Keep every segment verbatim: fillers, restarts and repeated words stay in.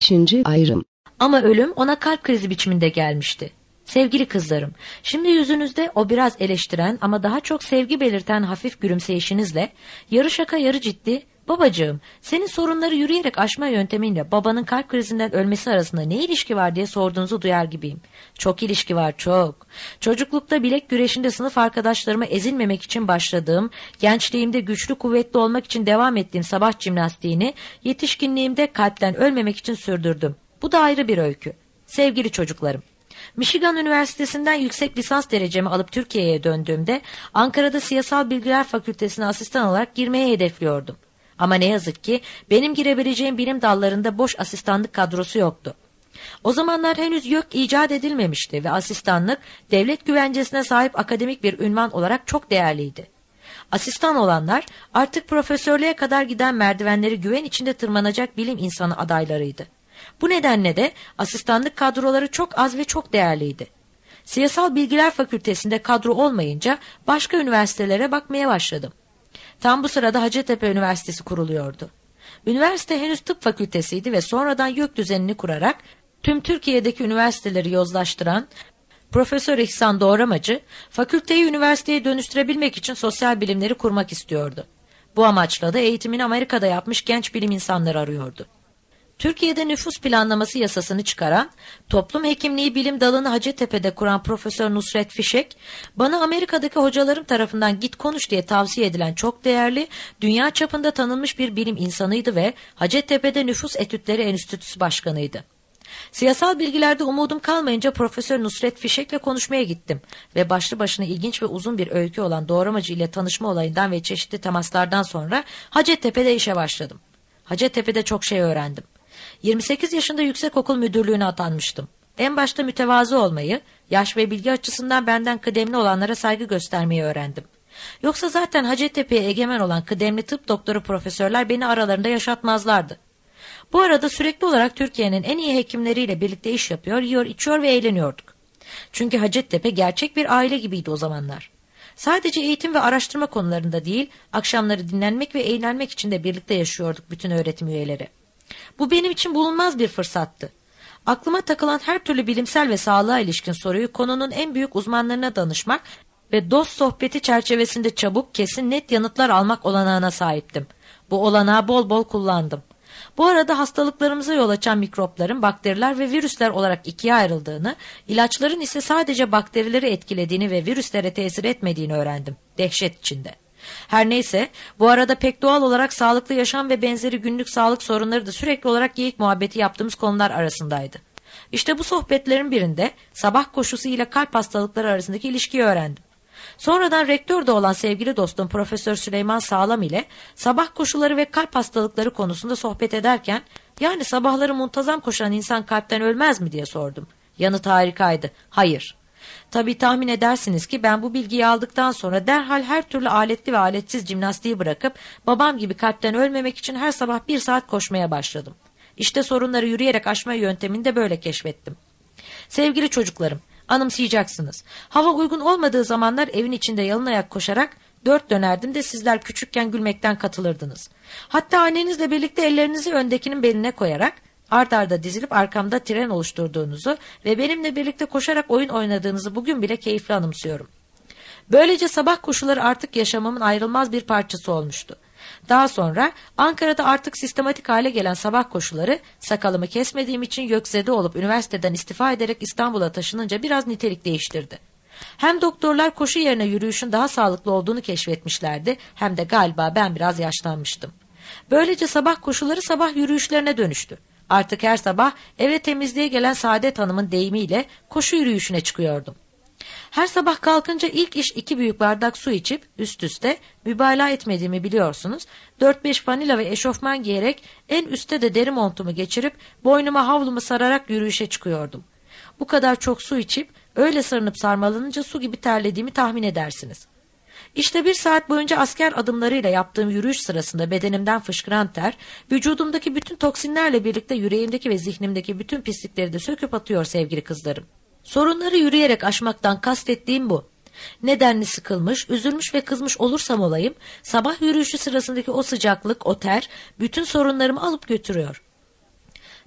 Üçüncü ayrım. Ama ölüm ona kalp krizi biçiminde gelmişti. Sevgili kızlarım, şimdi yüzünüzde o biraz eleştiren ama daha çok sevgi belirten hafif gülümseyişinizle, yarı şaka yarı ciddi, "Babacığım, senin sorunları yürüyerek aşma yöntemiyle babanın kalp krizinden ölmesi arasında ne ilişki var?" diye sorduğunuzu duyar gibiyim. Çok ilişki var, çok. Çocuklukta bilek güreşinde sınıf arkadaşlarıma ezilmemek için başladığım, gençliğimde güçlü kuvvetli olmak için devam ettiğim sabah jimnastiğini, yetişkinliğimde kalpten ölmemek için sürdürdüm. Bu da ayrı bir öykü. Sevgili çocuklarım, Michigan Üniversitesi'nden yüksek lisans derecemi alıp Türkiye'ye döndüğümde Ankara'da Siyasal Bilgiler Fakültesine asistan olarak girmeyi hedefliyordum. Ama ne yazık ki benim girebileceğim bilim dallarında boş asistanlık kadrosu yoktu. O zamanlar henüz YÖK icat edilmemişti ve asistanlık devlet güvencesine sahip akademik bir ünvan olarak çok değerliydi. Asistan olanlar artık profesörlüğe kadar giden merdivenleri güven içinde tırmanacak bilim insanı adaylarıydı. Bu nedenle de asistanlık kadroları çok az ve çok değerliydi. Siyasal Bilgiler Fakültesinde kadro olmayınca başka üniversitelere bakmaya başladım. Tam bu sırada Hacettepe Üniversitesi kuruluyordu. Üniversite henüz tıp fakültesiydi ve sonradan YÖK düzenini kurarak tüm Türkiye'deki üniversiteleri yozlaştıran Profesör İhsan Doğramacı, fakülteyi üniversiteye dönüştürebilmek için sosyal bilimleri kurmak istiyordu. Bu amaçla da eğitimini Amerika'da yapmış genç bilim insanları arıyordu. Türkiye'de nüfus planlaması yasasını çıkaran, toplum hekimliği bilim dalını Hacettepe'de kuran Profesör Nusret Fişek, bana Amerika'daki hocalarım tarafından git konuş diye tavsiye edilen çok değerli, dünya çapında tanınmış bir bilim insanıydı ve Hacettepe'de Nüfus Etütleri Enstitüsü Başkanıydı. Siyasal bilgilerde umudum kalmayınca Profesör Nusret Fişek'le konuşmaya gittim ve başlı başına ilginç ve uzun bir öykü olan Doğramacı ile tanışma olayından ve çeşitli temaslardan sonra Hacettepe'de işe başladım. Hacettepe'de çok şey öğrendim. yirmi sekiz yaşında yüksekokul müdürlüğüne atanmıştım. En başta mütevazı olmayı, yaş ve bilgi açısından benden kıdemli olanlara saygı göstermeyi öğrendim. Yoksa zaten Hacettepe'ye egemen olan kıdemli tıp doktoru profesörler beni aralarında yaşatmazlardı. Bu arada sürekli olarak Türkiye'nin en iyi hekimleriyle birlikte iş yapıyor, yiyor, içiyor ve eğleniyorduk. Çünkü Hacettepe gerçek bir aile gibiydi o zamanlar. Sadece eğitim ve araştırma konularında değil, akşamları dinlenmek ve eğlenmek için de birlikte yaşıyorduk bütün öğretim üyeleri. Bu benim için bulunmaz bir fırsattı. Aklıma takılan her türlü bilimsel ve sağlığa ilişkin soruyu konunun en büyük uzmanlarına danışmak ve dost sohbeti çerçevesinde çabuk, kesin, net yanıtlar almak olanağına sahiptim. Bu olanağı bol bol kullandım. Bu arada hastalıklarımıza yol açan mikropların bakteriler ve virüsler olarak ikiye ayrıldığını, ilaçların ise sadece bakterileri etkilediğini ve virüslere tesir etmediğini öğrendim. Dehşet içinde. Her neyse, bu arada pek doğal olarak sağlıklı yaşam ve benzeri günlük sağlık sorunları da sürekli olarak geyik muhabbeti yaptığımız konular arasındaydı. İşte bu sohbetlerin birinde sabah koşusu ile kalp hastalıkları arasındaki ilişkiyi öğrendim. Sonradan rektör de olan sevgili dostum Profesör Süleyman Sağlam ile sabah koşuları ve kalp hastalıkları konusunda sohbet ederken, yani sabahları muntazam koşan insan kalpten ölmez mi diye sordum. Yanıt harikaydı. Hayır. Tabii tahmin edersiniz ki ben bu bilgiyi aldıktan sonra derhal her türlü aletli ve aletsiz jimnastiği bırakıp babam gibi kalpten ölmemek için her sabah bir saat koşmaya başladım. İşte sorunları yürüyerek aşma yöntemini de böyle keşfettim. Sevgili çocuklarım, anımsayacaksınız. Hava uygun olmadığı zamanlar evin içinde yalın ayak koşarak dört dönerdim de sizler küçükken gülmekten katılırdınız. Hatta annenizle birlikte ellerinizi öndekinin beline koyarak ard arda dizilip arkamda tren oluşturduğunuzu ve benimle birlikte koşarak oyun oynadığınızı bugün bile keyifle anımsıyorum. Böylece sabah koşuları artık yaşamımın ayrılmaz bir parçası olmuştu. Daha sonra Ankara'da artık sistematik hale gelen sabah koşuları sakalımı kesmediğim için yökzede olup üniversiteden istifa ederek İstanbul'a taşınınca biraz nitelik değiştirdi. Hem doktorlar koşu yerine yürüyüşün daha sağlıklı olduğunu keşfetmişlerdi, hem de galiba ben biraz yaşlanmıştım. Böylece sabah koşuları sabah yürüyüşlerine dönüştü. Artık her sabah eve temizliğe gelen Saadet Hanım'ın deyimiyle koşu yürüyüşüne çıkıyordum. Her sabah kalkınca ilk iş iki büyük bardak su içip üst üste, mübalağa etmediğimi biliyorsunuz, dört beş fanila ve eşofman giyerek en üstte de deri montumu geçirip boynuma havlumu sararak yürüyüşe çıkıyordum. Bu kadar çok su içip öyle sarınıp sarmalanınca su gibi terlediğimi tahmin edersiniz. İşte bir saat boyunca asker adımlarıyla yaptığım yürüyüş sırasında bedenimden fışkıran ter, vücudumdaki bütün toksinlerle birlikte yüreğimdeki ve zihnimdeki bütün pislikleri de söküp atıyor sevgili kızlarım. Sorunları yürüyerek aşmaktan kastettiğim bu. Nedenli sıkılmış, üzülmüş ve kızmış olursam olayım, sabah yürüyüşü sırasındaki o sıcaklık, o ter, bütün sorunlarımı alıp götürüyor.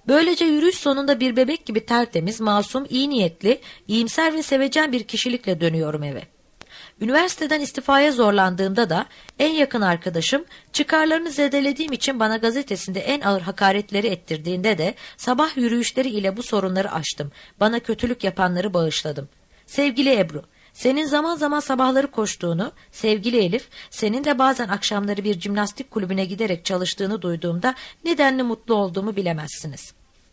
Böylece yürüyüş sonunda bir bebek gibi tertemiz, masum, iyi niyetli, iyimser ve sevecen bir kişilikle dönüyorum eve. Üniversiteden istifaya zorlandığımda da en yakın arkadaşım, çıkarlarını zedelediğim için bana gazetesinde en ağır hakaretleri ettirdiğinde de sabah yürüyüşleri ile bu sorunları aştım. Bana kötülük yapanları bağışladım. Sevgili Ebru, senin zaman zaman sabahları koştuğunu, sevgili Elif, senin de bazen akşamları bir jimnastik kulübüne giderek çalıştığını duyduğumda nedenli mutlu olduğumu bilemezsiniz.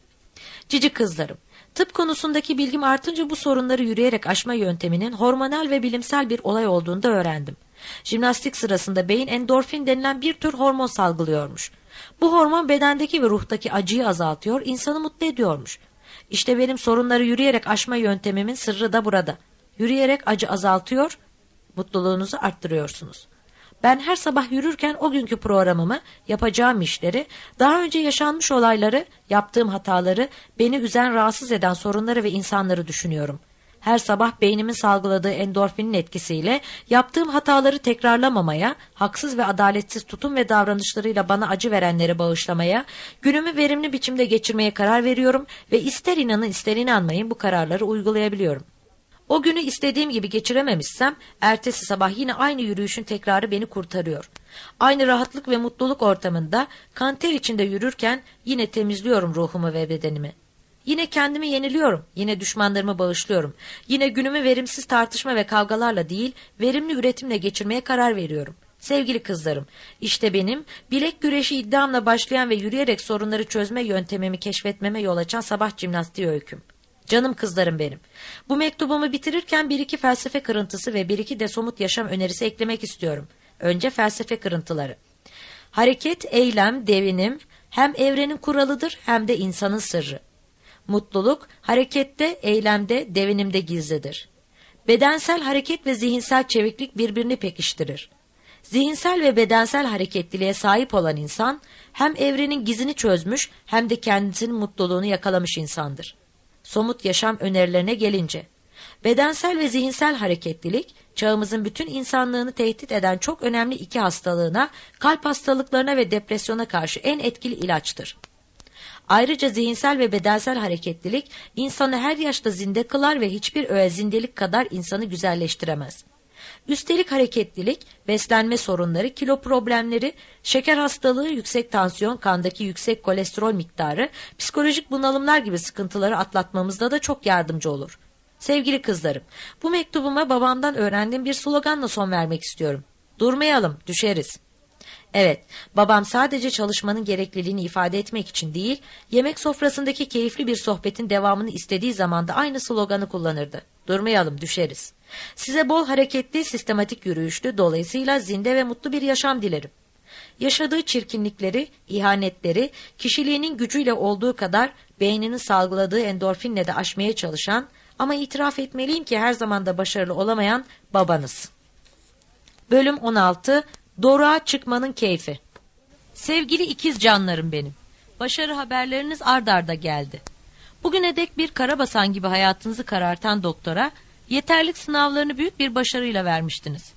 Cici kızlarım, tıp konusundaki bilgim artınca bu sorunları yürüyerek aşma yönteminin hormonal ve bilimsel bir olay olduğunu da öğrendim. Jimnastik sırasında beyin endorfin denilen bir tür hormon salgılıyormuş. Bu hormon bedendeki ve ruhtaki acıyı azaltıyor, insanı mutlu ediyormuş. İşte benim sorunları yürüyerek aşma yöntemimin sırrı da burada. Yürüyerek acı azaltıyor, mutluluğunuzu arttırıyorsunuz. Ben her sabah yürürken o günkü programımı, yapacağım işleri, daha önce yaşanmış olayları, yaptığım hataları, beni üzen, rahatsız eden sorunları ve insanları düşünüyorum. Her sabah beynimin salgıladığı endorfinin etkisiyle yaptığım hataları tekrarlamamaya, haksız ve adaletsiz tutum ve davranışlarıyla bana acı verenleri bağışlamaya, günümü verimli biçimde geçirmeye karar veriyorum ve ister inanın ister inanmayın bu kararları uygulayabiliyorum. O günü istediğim gibi geçirememişsem, ertesi sabah yine aynı yürüyüşün tekrarı beni kurtarıyor. Aynı rahatlık ve mutluluk ortamında, kan ter içinde yürürken yine temizliyorum ruhumu ve bedenimi. Yine kendimi yeniliyorum, yine düşmanlarımı bağışlıyorum. Yine günümü verimsiz tartışma ve kavgalarla değil, verimli üretimle geçirmeye karar veriyorum. Sevgili kızlarım, işte benim bilek güreşi iddiamla başlayan ve yürüyerek sorunları çözme yöntemimi keşfetmeme yol açan sabah jimnastiği öyküm. Canım kızlarım benim. Bu mektubumu bitirirken bir iki felsefe kırıntısı ve bir iki de somut yaşam önerisi eklemek istiyorum. Önce felsefe kırıntıları. Hareket, eylem, devinim hem evrenin kuralıdır hem de insanın sırrı. Mutluluk, harekette, eylemde, devinimde gizlidir. Bedensel hareket ve zihinsel çeviklik birbirini pekiştirir. Zihinsel ve bedensel hareketliliğe sahip olan insan, hem evrenin gizini çözmüş hem de kendisinin mutluluğunu yakalamış insandır. Somut yaşam önerilerine gelince, bedensel ve zihinsel hareketlilik, çağımızın bütün insanlığını tehdit eden çok önemli iki hastalığına, kalp hastalıklarına ve depresyona karşı en etkili ilaçtır. Ayrıca zihinsel ve bedensel hareketlilik, insanı her yaşta zinde kılar ve hiçbir öğe zindelik kadar insanı güzelleştiremez. Üstelik hareketlilik, beslenme sorunları, kilo problemleri, şeker hastalığı, yüksek tansiyon, kandaki yüksek kolesterol miktarı, psikolojik bunalımlar gibi sıkıntıları atlatmamızda da çok yardımcı olur. Sevgili kızlarım, bu mektubuma babamdan öğrendiğim bir sloganla son vermek istiyorum. Durmayalım, düşeriz. Evet, babam sadece çalışmanın gerekliliğini ifade etmek için değil, yemek sofrasındaki keyifli bir sohbetin devamını istediği zaman da aynı sloganı kullanırdı. Durmayalım, düşeriz. Size bol hareketli, sistematik yürüyüşlü, dolayısıyla zinde ve mutlu bir yaşam dilerim. Yaşadığı çirkinlikleri, ihanetleri, kişiliğinin gücüyle olduğu kadar beyninin salgıladığı endorfinle de aşmaya çalışan ama itiraf etmeliyim ki her zaman da başarılı olamayan babanız. Bölüm on altı. Doruğa çıkmanın keyfi. Sevgili ikiz canlarım benim. Başarı haberleriniz ard arda geldi. Bugüne dek bir karabasan gibi hayatınızı karartan doktora yeterlik sınavlarını büyük bir başarıyla vermiştiniz.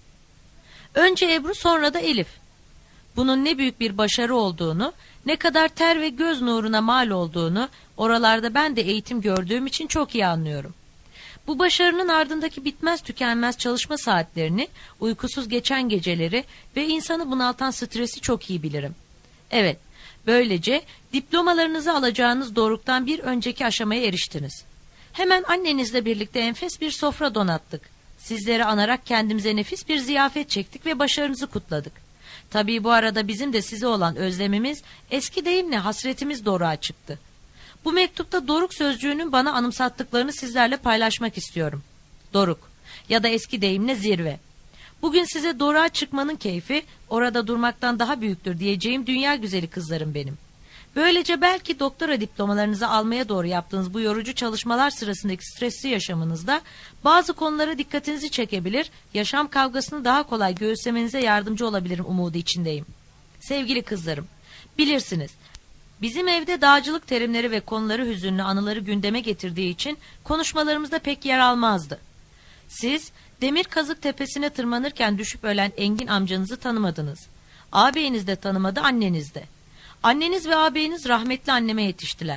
Önce Ebru, sonra da Elif. Bunun ne büyük bir başarı olduğunu, ne kadar ter ve göz nuruna mal olduğunu oralarda ben de eğitim gördüğüm için çok iyi anlıyorum. Bu başarının ardındaki bitmez tükenmez çalışma saatlerini, uykusuz geçen geceleri ve insanı bunaltan stresi çok iyi bilirim. Evet, böylece diplomalarınızı alacağınız doruktan bir önceki aşamaya eriştiniz. Hemen annenizle birlikte enfes bir sofra donattık. Sizleri anarak kendimize nefis bir ziyafet çektik ve başarınızı kutladık. Tabii bu arada bizim de size olan özlemimiz, eski deyimle hasretimiz doruğa çıktı. Bu mektupta doruk sözcüğünün bana anımsattıklarını sizlerle paylaşmak istiyorum. Doruk ya da eski deyimle zirve. Bugün size doruğa çıkmanın keyfi orada durmaktan daha büyüktür diyeceğim dünya güzeli kızlarım benim. Böylece belki doktora diplomalarınızı almaya doğru yaptığınız bu yorucu çalışmalar sırasındaki stresli yaşamınızda bazı konulara dikkatinizi çekebilir, yaşam kavgasını daha kolay göğüslemenize yardımcı olabilirim umudu içindeyim. Sevgili kızlarım, bilirsiniz, bizim evde dağcılık terimleri ve konuları hüzünlü anıları gündeme getirdiği için konuşmalarımızda pek yer almazdı. Siz Demir Kazık Tepesi'ne tırmanırken düşüp ölen Engin amcanızı tanımadınız. Ağabeyiniz de tanımadı, anneniz de. Anneniz ve ağabeyiniz rahmetli anneme yetiştiler.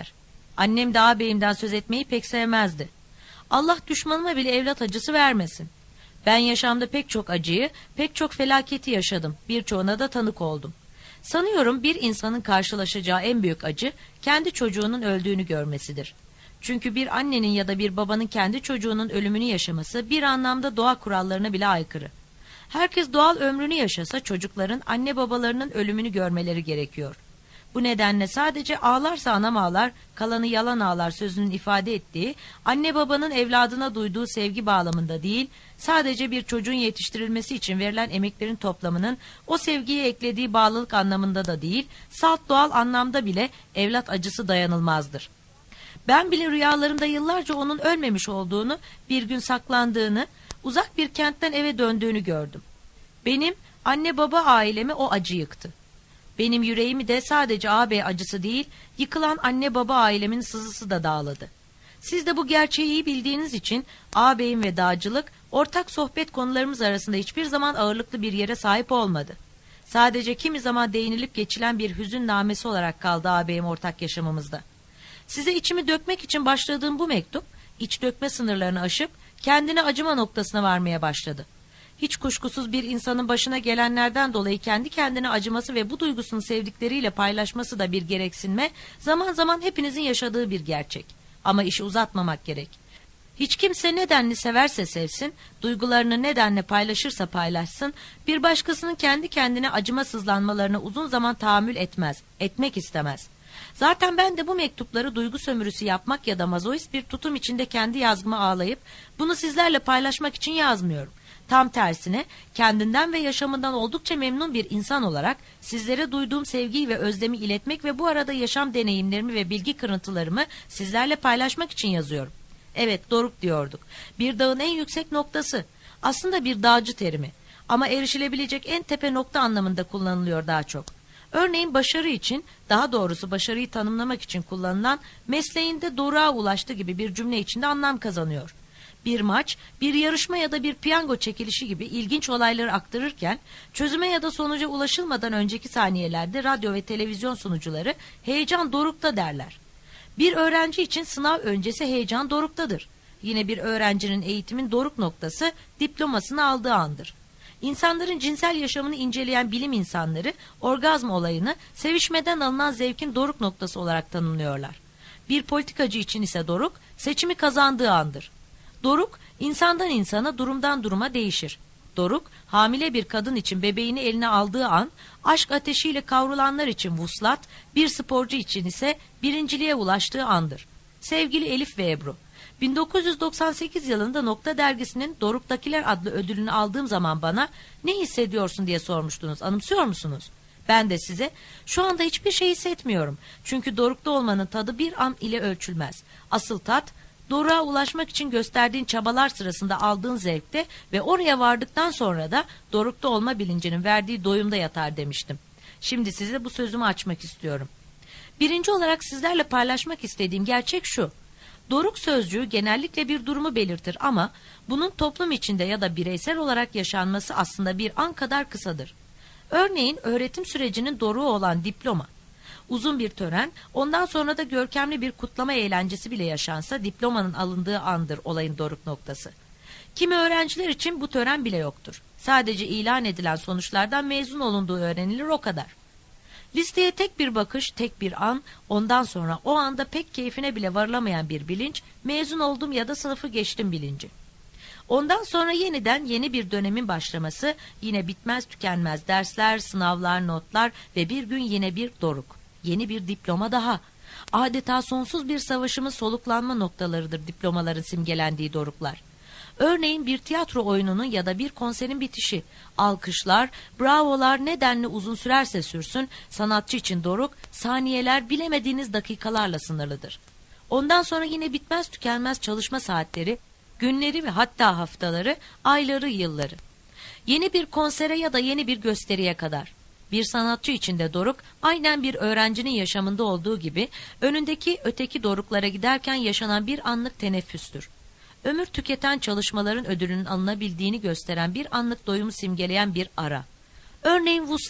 Annem de ağabeyimden söz etmeyi pek sevmezdi. Allah düşmanıma bile evlat acısı vermesin. Ben yaşamda pek çok acıyı, pek çok felaketi yaşadım. Birçoğuna da tanık oldum. Sanıyorum bir insanın karşılaşacağı en büyük acı, kendi çocuğunun öldüğünü görmesidir. Çünkü bir annenin ya da bir babanın kendi çocuğunun ölümünü yaşaması bir anlamda doğa kurallarına bile aykırı. Herkes doğal ömrünü yaşasa çocukların anne babalarının ölümünü görmeleri gerekiyor. Bu nedenle sadece ağlarsa anam ağlar, kalanı yalan ağlar sözünün ifade ettiği, anne babanın evladına duyduğu sevgi bağlamında değil, sadece bir çocuğun yetiştirilmesi için verilen emeklerin toplamının o sevgiye eklediği bağlılık anlamında da değil, salt doğal anlamda bile evlat acısı dayanılmazdır. Ben bile rüyalarımda yıllarca onun ölmemiş olduğunu, bir gün saklandığını, uzak bir kentten eve döndüğünü gördüm. Benim anne baba ailemi o acı yıktı. Benim yüreğimi de sadece ağabey acısı değil, yıkılan anne baba ailemin sızısı da dağladı. Siz de bu gerçeği iyi bildiğiniz için ağabeyim ve dağcılık ortak sohbet konularımız arasında hiçbir zaman ağırlıklı bir yere sahip olmadı. Sadece kimi zaman değinilip geçilen bir hüzün namesi olarak kaldı ağabeyim ortak yaşamımızda. Size içimi dökmek için başladığım bu mektup, iç dökme sınırlarını aşıp kendine acıma noktasına varmaya başladı. Hiç kuşkusuz bir insanın başına gelenlerden dolayı kendi kendine acıması ve bu duygusunu sevdikleriyle paylaşması da bir gereksinme, zaman zaman hepinizin yaşadığı bir gerçek. Ama işi uzatmamak gerek. Hiç kimse nedenli severse sevsin, duygularını nedenle paylaşırsa paylaşsın, bir başkasının kendi kendine acımasızlanmalarına uzun zaman tahammül etmez, etmek istemez. Zaten ben de bu mektupları duygu sömürüsü yapmak ya da mazoist bir tutum içinde kendi yazgıma ağlayıp bunu sizlerle paylaşmak için yazmıyorum. Tam tersine kendinden ve yaşamından oldukça memnun bir insan olarak sizlere duyduğum sevgiyi ve özlemi iletmek ve bu arada yaşam deneyimlerimi ve bilgi kırıntılarımı sizlerle paylaşmak için yazıyorum. Evet, doruk diyorduk. Bir dağın en yüksek noktası. Aslında bir dağcı terimi. Ama erişilebilecek en tepe nokta anlamında kullanılıyor daha çok. Örneğin başarı için, daha doğrusu başarıyı tanımlamak için kullanılan mesleğinde doruğa ulaştı gibi bir cümle içinde anlam kazanıyor. Bir maç, bir yarışma ya da bir piyango çekilişi gibi ilginç olayları aktarırken, çözüme ya da sonuca ulaşılmadan önceki saniyelerde radyo ve televizyon sunucuları heyecan dorukta derler. Bir öğrenci için sınav öncesi heyecan doruktadır. Yine bir öğrencinin eğitimin doruk noktası diplomasını aldığı andır. İnsanların cinsel yaşamını inceleyen bilim insanları orgazm olayını sevişmeden alınan zevkin doruk noktası olarak tanımlıyorlar. Bir politikacı için ise doruk seçimi kazandığı andır. Doruk insandan insana, durumdan duruma değişir. Doruk hamile bir kadın için bebeğini eline aldığı an, aşk ateşiyle kavrulanlar için vuslat, bir sporcu için ise birinciliğe ulaştığı andır. Sevgili Elif ve Ebru, bin dokuz yüz doksan sekiz yılında Nokta dergisinin Doruk'takiler adlı ödülünü aldığım zaman bana ne hissediyorsun diye sormuştunuz. Anımsıyor musunuz? Ben de size şu anda hiçbir şey hissetmiyorum. Çünkü dorukta olmanın tadı bir an ile ölçülmez. Asıl tat doruğa ulaşmak için gösterdiğin çabalar sırasında aldığın zevkte ve oraya vardıktan sonra da dorukta olma bilincinin verdiği doyumda yatar demiştim. Şimdi size bu sözümü açmak istiyorum. Birinci olarak sizlerle paylaşmak istediğim gerçek şu. Doruk sözcüğü genellikle bir durumu belirtir ama bunun toplum içinde ya da bireysel olarak yaşanması aslında bir an kadar kısadır. Örneğin öğretim sürecinin doruğu olan diploma. Uzun bir tören, ondan sonra da görkemli bir kutlama eğlencesi bile yaşansa diplomanın alındığı andır olayın doruk noktası. Kimi öğrenciler için bu tören bile yoktur. Sadece ilan edilen sonuçlardan mezun olunduğu öğrenilir, o kadar. Listeye tek bir bakış, tek bir an, ondan sonra o anda pek keyfine bile varılamayan bir bilinç, mezun oldum ya da sınıfı geçtim bilinci. Ondan sonra yeniden yeni bir dönemin başlaması, yine bitmez tükenmez dersler, sınavlar, notlar ve bir gün yine bir doruk. Yeni bir diploma daha. Adeta sonsuz bir savaşımın soluklanma noktalarıdır diplomaların simgelendiği doruklar. Örneğin bir tiyatro oyununun ya da bir konserin bitişi, alkışlar, bravolar nedenli uzun sürerse sürsün, sanatçı için doruk, saniyeler bilemediğiniz dakikalarla sınırlıdır. Ondan sonra yine bitmez tükenmez çalışma saatleri, günleri ve hatta haftaları, ayları, yılları. Yeni bir konsere ya da yeni bir gösteriye kadar. Bir sanatçı için de doruk, aynen bir öğrencinin yaşamında olduğu gibi, önündeki öteki doruklara giderken yaşanan bir anlık teneffüstür. Ömür tüketen çalışmaların ödülünün alınabildiğini gösteren bir anlık doyumu simgeleyen bir ara. Örneğin vuslat,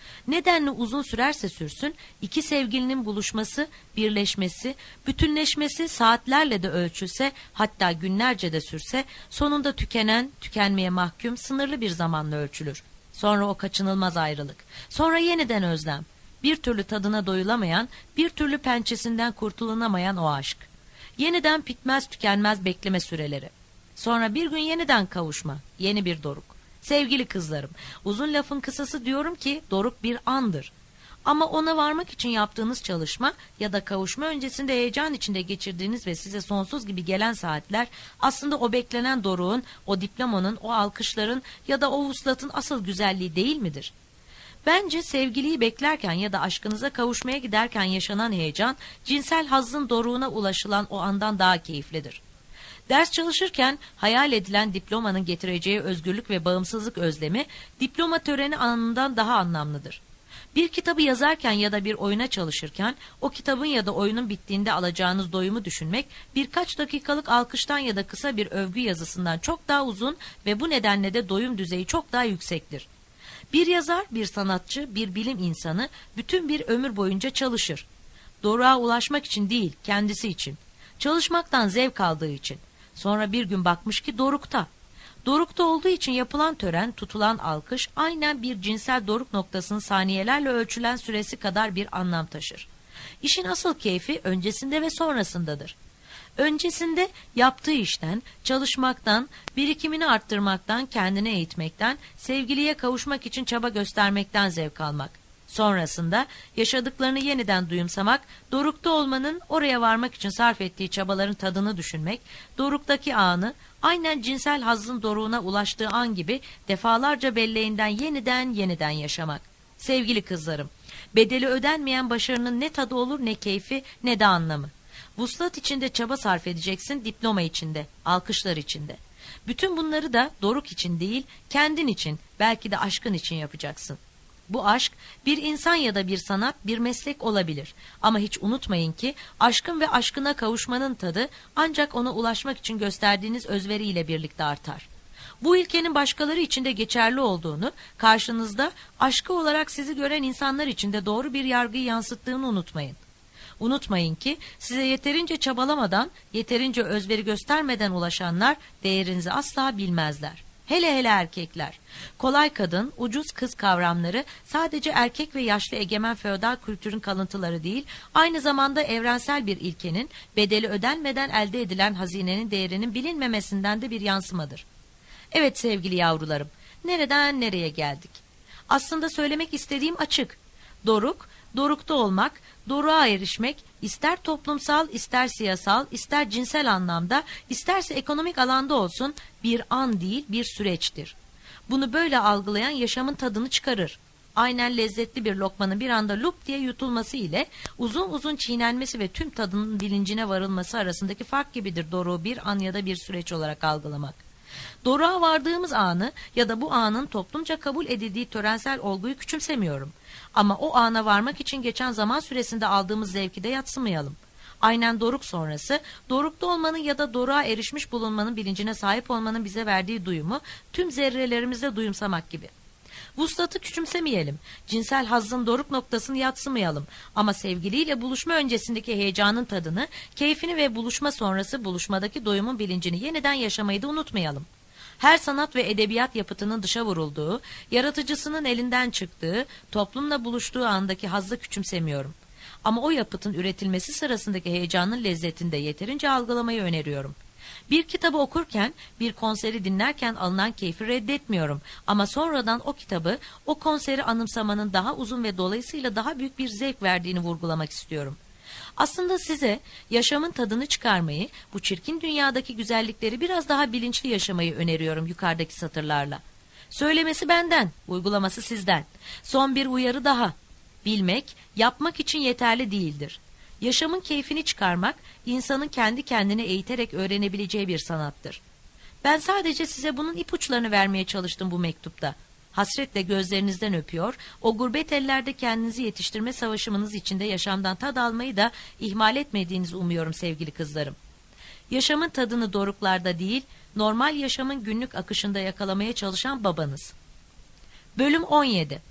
Nedenle uzun sürerse sürsün, iki sevgilinin buluşması, birleşmesi, bütünleşmesi saatlerle de ölçülse, hatta günlerce de sürse, sonunda tükenen, tükenmeye mahkum sınırlı bir zamanla ölçülür. Sonra o kaçınılmaz ayrılık, sonra yeniden özlem, bir türlü tadına doyulamayan, bir türlü pençesinden kurtulunamayan o aşk. Yeniden bitmez tükenmez bekleme süreleri. Sonra bir gün yeniden kavuşma, yeni bir doruk. Sevgili kızlarım, uzun lafın kısası diyorum ki doruk bir andır. Ama ona varmak için yaptığınız çalışma ya da kavuşma öncesinde heyecan içinde geçirdiğiniz ve size sonsuz gibi gelen saatler aslında o beklenen doruğun, o diplomanın, o alkışların ya da o vuslatın asıl güzelliği değil midir? Bence sevgiliyi beklerken ya da aşkınıza kavuşmaya giderken yaşanan heyecan, cinsel hazzın doruğuna ulaşılan o andan daha keyiflidir. Ders çalışırken hayal edilen diplomanın getireceği özgürlük ve bağımsızlık özlemi, diploma töreni anından daha anlamlıdır. Bir kitabı yazarken ya da bir oyuna çalışırken, o kitabın ya da oyunun bittiğinde alacağınız doyumu düşünmek, birkaç dakikalık alkıştan ya da kısa bir övgü yazısından çok daha uzun ve bu nedenle de doyum düzeyi çok daha yüksektir. Bir yazar, bir sanatçı, bir bilim insanı bütün bir ömür boyunca çalışır. Doruğa ulaşmak için değil, kendisi için. Çalışmaktan zevk aldığı için. Sonra bir gün bakmış ki dorukta. Dorukta olduğu için yapılan tören, tutulan alkış aynen bir cinsel doruk noktasının saniyelerle ölçülen süresi kadar bir anlam taşır. İşin asıl keyfi öncesinde ve sonrasındadır. Öncesinde yaptığı işten, çalışmaktan, birikimini arttırmaktan, kendini eğitmekten, sevgiliye kavuşmak için çaba göstermekten zevk almak. Sonrasında yaşadıklarını yeniden duyumsamak, dorukta olmanın oraya varmak için sarf ettiği çabaların tadını düşünmek, doruktaki anı, aynen cinsel hazzın doruğuna ulaştığı an gibi defalarca belleğinden yeniden yeniden yaşamak. Sevgili kızlarım, bedeli ödenmeyen başarının ne tadı olur ne keyfi ne de anlamı. Vuslat içinde çaba sarf edeceksin, diploma içinde, alkışlar içinde. Bütün bunları da doruk için değil, kendin için, belki de aşkın için yapacaksın. Bu aşk bir insan ya da bir sanat, bir meslek olabilir. Ama hiç unutmayın ki aşkın ve aşkına kavuşmanın tadı ancak ona ulaşmak için gösterdiğiniz özveriyle birlikte artar. Bu ilkenin başkaları için de geçerli olduğunu, karşınızda aşkı olarak sizi gören insanlar için de doğru bir yargıyı yansıttığını unutmayın. Unutmayın ki size yeterince çabalamadan, yeterince özveri göstermeden ulaşanlar değerinizi asla bilmezler. Hele hele erkekler. Kolay kadın, ucuz kız kavramları sadece erkek ve yaşlı egemen feodal kültürün kalıntıları değil, aynı zamanda evrensel bir ilkenin, bedeli ödenmeden elde edilen hazinenin değerinin bilinmemesinden de bir yansımadır. Evet sevgili yavrularım, nereden nereye geldik? Aslında söylemek istediğim açık. Doruk, dorukta olmak, doruğa erişmek, ister toplumsal, ister siyasal, ister cinsel anlamda, isterse ekonomik alanda olsun bir an değil bir süreçtir. Bunu böyle algılayan yaşamın tadını çıkarır. Aynen lezzetli bir lokmanın bir anda lup diye yutulması ile uzun uzun çiğnenmesi ve tüm tadının bilincine varılması arasındaki fark gibidir doruğu bir an ya da bir süreç olarak algılamak. Doruğa vardığımız anı ya da bu anın toplumca kabul edildiği törensel olguyu küçümsemiyorum. Ama o ana varmak için geçen zaman süresinde aldığımız zevki de yadsımayalım. Aynen doruk sonrası, dorukta olmanın ya da doruğa erişmiş bulunmanın bilincine sahip olmanın bize verdiği duyumu tüm zerrelerimizle duyumsamak gibi. Vuslatı küçümsemeyelim, cinsel hazzın doruk noktasını yadsımayalım ama sevgiliyle buluşma öncesindeki heyecanın tadını, keyfini ve buluşma sonrası buluşmadaki doyumun bilincini yeniden yaşamayı da unutmayalım. Her sanat ve edebiyat yapıtının dışa vurulduğu, yaratıcısının elinden çıktığı, toplumla buluştuğu andaki hazzı küçümsemiyorum. Ama o yapıtın üretilmesi sırasındaki heyecanın lezzetini de yeterince algılamayı öneriyorum. Bir kitabı okurken, bir konseri dinlerken alınan keyfi reddetmiyorum. Ama sonradan o kitabı, o konseri anımsamanın daha uzun ve dolayısıyla daha büyük bir zevk verdiğini vurgulamak istiyorum. Aslında size yaşamın tadını çıkarmayı, bu çirkin dünyadaki güzellikleri biraz daha bilinçli yaşamayı öneriyorum yukarıdaki satırlarla. Söylemesi benden, uygulaması sizden. Son bir uyarı daha. Bilmek, yapmak için yeterli değildir. Yaşamın keyfini çıkarmak, insanın kendi kendine eğiterek öğrenebileceği bir sanattır. Ben sadece size bunun ipuçlarını vermeye çalıştım bu mektupta. Hasretle gözlerinizden öpüyor, o gurbet ellerde kendinizi yetiştirme savaşımınız içinde yaşamdan tad almayı da ihmal etmediğinizi umuyorum sevgili kızlarım. Yaşamın tadını doruklarda değil, normal yaşamın günlük akışında yakalamaya çalışan babanız. Bölüm on yedi.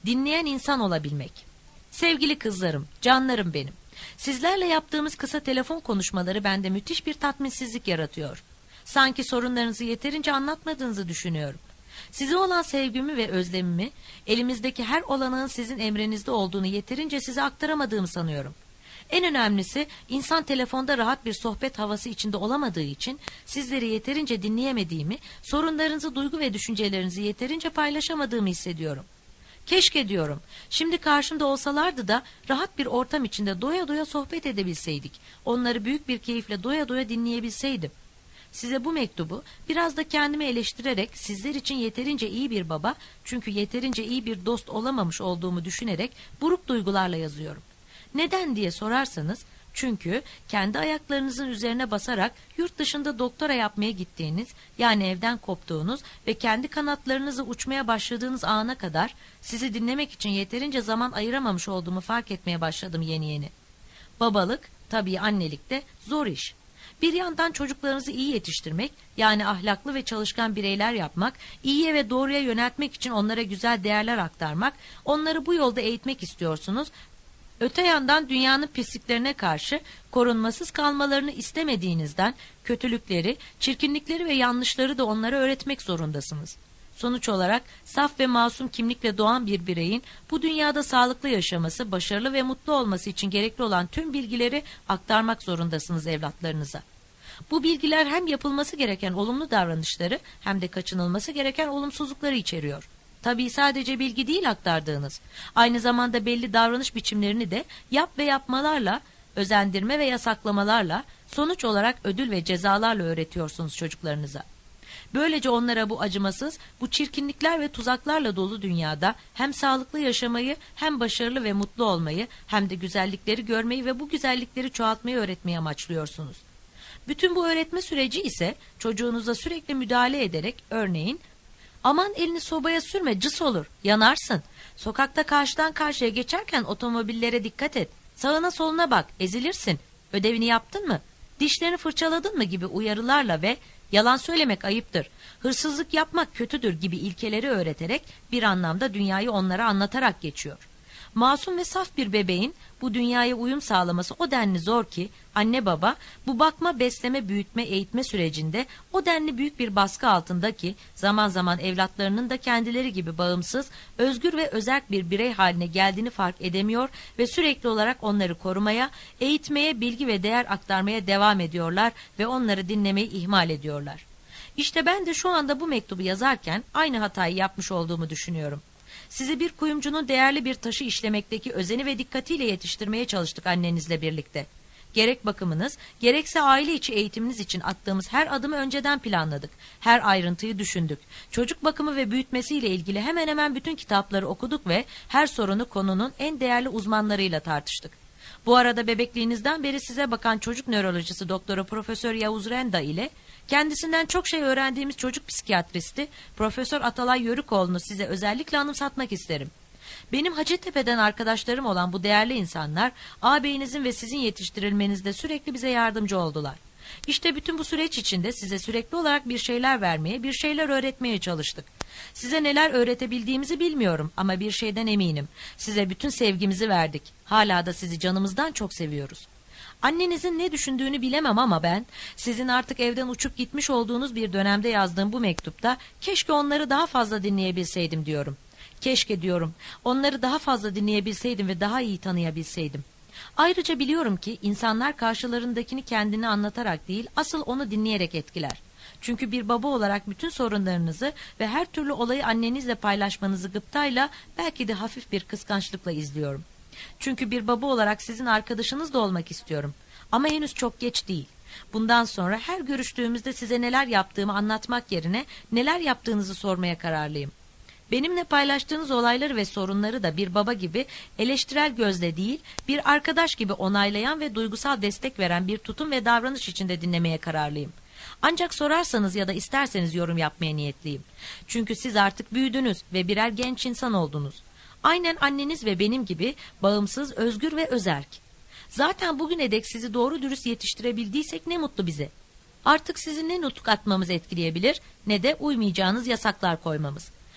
dinleyen insan olabilmek. Sevgili kızlarım, canlarım benim. Sizlerle yaptığımız kısa telefon konuşmaları bende müthiş bir tatminsizlik yaratıyor. Sanki sorunlarınızı yeterince anlatmadığınızı düşünüyorum. Size olan sevgimi ve özlemimi, elimizdeki her olanağın sizin emrinizde olduğunu yeterince size aktaramadığımı sanıyorum. En önemlisi, insan telefonda rahat bir sohbet havası içinde olamadığı için sizleri yeterince dinleyemediğimi, sorunlarınızı, duygu ve düşüncelerinizi yeterince paylaşamadığımı hissediyorum. Keşke diyorum, şimdi karşımda olsalardı da rahat bir ortam içinde doya doya sohbet edebilseydik, onları büyük bir keyifle doya doya dinleyebilseydim. Size bu mektubu biraz da kendimi eleştirerek sizler için yeterince iyi bir baba, çünkü yeterince iyi bir dost olamamış olduğumu düşünerek buruk duygularla yazıyorum. Neden diye sorarsanız, çünkü kendi ayaklarınızın üzerine basarak yurt dışında doktora yapmaya gittiğiniz, yani evden koptuğunuz ve kendi kanatlarınızı uçmaya başladığınız ana kadar sizi dinlemek için yeterince zaman ayıramamış olduğumu fark etmeye başladım yeni yeni. Babalık, tabii annelik de zor iş. Bir yandan çocuklarınızı iyi yetiştirmek, yani ahlaklı ve çalışkan bireyler yapmak, iyiye ve doğruya yöneltmek için onlara güzel değerler aktarmak, onları bu yolda eğitmek istiyorsunuz. Öte yandan dünyanın pisliklerine karşı korunmasız kalmalarını istemediğinizden kötülükleri, çirkinlikleri ve yanlışları da onlara öğretmek zorundasınız. Sonuç olarak saf ve masum kimlikle doğan bir bireyin bu dünyada sağlıklı yaşaması, başarılı ve mutlu olması için gerekli olan tüm bilgileri aktarmak zorundasınız evlatlarınıza. Bu bilgiler hem yapılması gereken olumlu davranışları hem de kaçınılması gereken olumsuzlukları içeriyor. Tabii sadece bilgi değil aktardığınız. Aynı zamanda belli davranış biçimlerini de yap ve yapmalarla, özendirme ve yasaklamalarla, sonuç olarak ödül ve cezalarla öğretiyorsunuz çocuklarınıza. Böylece onlara bu acımasız, bu çirkinlikler ve tuzaklarla dolu dünyada hem sağlıklı yaşamayı, hem başarılı ve mutlu olmayı, hem de güzellikleri görmeyi ve bu güzellikleri çoğaltmayı öğretmeyi amaçlıyorsunuz. Bütün bu öğretme süreci ise çocuğunuza sürekli müdahale ederek, örneğin, "Aman elini sobaya sürme, cıs olur, yanarsın. Sokakta karşıdan karşıya geçerken otomobillere dikkat et. Sağına soluna bak, ezilirsin. Ödevini yaptın mı? Dişlerini fırçaladın mı?" gibi uyarılarla ve "Yalan söylemek ayıptır, hırsızlık yapmak kötüdür" gibi ilkeleri öğreterek bir anlamda dünyayı onlara anlatarak geçiyor. Masum ve saf bir bebeğin bu dünyaya uyum sağlaması o denli zor ki anne baba bu bakma, besleme, büyütme, eğitme sürecinde o denli büyük bir baskı altındaki zaman zaman evlatlarının da kendileri gibi bağımsız, özgür ve özerk bir birey haline geldiğini fark edemiyor ve sürekli olarak onları korumaya, eğitmeye, bilgi ve değer aktarmaya devam ediyorlar ve onları dinlemeyi ihmal ediyorlar. İşte ben de şu anda bu mektubu yazarken aynı hatayı yapmış olduğumu düşünüyorum. Sizi bir kuyumcunun değerli bir taşı işlemekteki özeni ve dikkatiyle yetiştirmeye çalıştık annenizle birlikte. Gerek bakımınız, gerekse aile içi eğitiminiz için attığımız her adımı önceden planladık. Her ayrıntıyı düşündük. Çocuk bakımı ve büyütmesiyle ilgili hemen hemen bütün kitapları okuduk ve her sorunu konunun en değerli uzmanlarıyla tartıştık. Bu arada bebekliğinizden beri size bakan çocuk nörolojisi doktoru Profesör Yavuz Renda ile kendisinden çok şey öğrendiğimiz çocuk psikiyatristi Profesör Atalay Yörükoğlu'nu size özellikle anımsatmak isterim. Benim Hacettepe'den arkadaşlarım olan bu değerli insanlar, ağabeyinizin ve sizin yetiştirilmenizde sürekli bize yardımcı oldular. İşte bütün bu süreç içinde size sürekli olarak bir şeyler vermeye, bir şeyler öğretmeye çalıştık. Size neler öğretebildiğimizi bilmiyorum ama bir şeyden eminim. Size bütün sevgimizi verdik. Hala da sizi canımızdan çok seviyoruz. Annenizin ne düşündüğünü bilemem ama ben, sizin artık evden uçup gitmiş olduğunuz bir dönemde yazdığım bu mektupta, keşke onları daha fazla dinleyebilseydim diyorum. Keşke diyorum, onları daha fazla dinleyebilseydim ve daha iyi tanıyabilseydim. Ayrıca biliyorum ki insanlar karşılarındakini kendini anlatarak değil, asıl onu dinleyerek etkiler. Çünkü bir baba olarak bütün sorunlarınızı ve her türlü olayı annenizle paylaşmanızı gıptayla, belki de hafif bir kıskançlıkla izliyorum. Çünkü bir baba olarak sizin arkadaşınız da olmak istiyorum. Ama henüz çok geç değil. Bundan sonra her görüştüğümüzde size neler yaptığımı anlatmak yerine neler yaptığınızı sormaya kararlıyım. Benimle paylaştığınız olayları ve sorunları da bir baba gibi eleştirel gözle değil, bir arkadaş gibi onaylayan ve duygusal destek veren bir tutum ve davranış içinde dinlemeye kararlıyım. Ancak sorarsanız ya da isterseniz yorum yapmaya niyetliyim. Çünkü siz artık büyüdünüz ve birer genç insan oldunuz. Aynen anneniz ve benim gibi bağımsız, özgür ve özerk. Zaten bugüne dek sizi doğru dürüst yetiştirebildiysek ne mutlu bize. Artık sizin ne nutuk atmamız etkileyebilir ne de uymayacağınız yasaklar koymamız.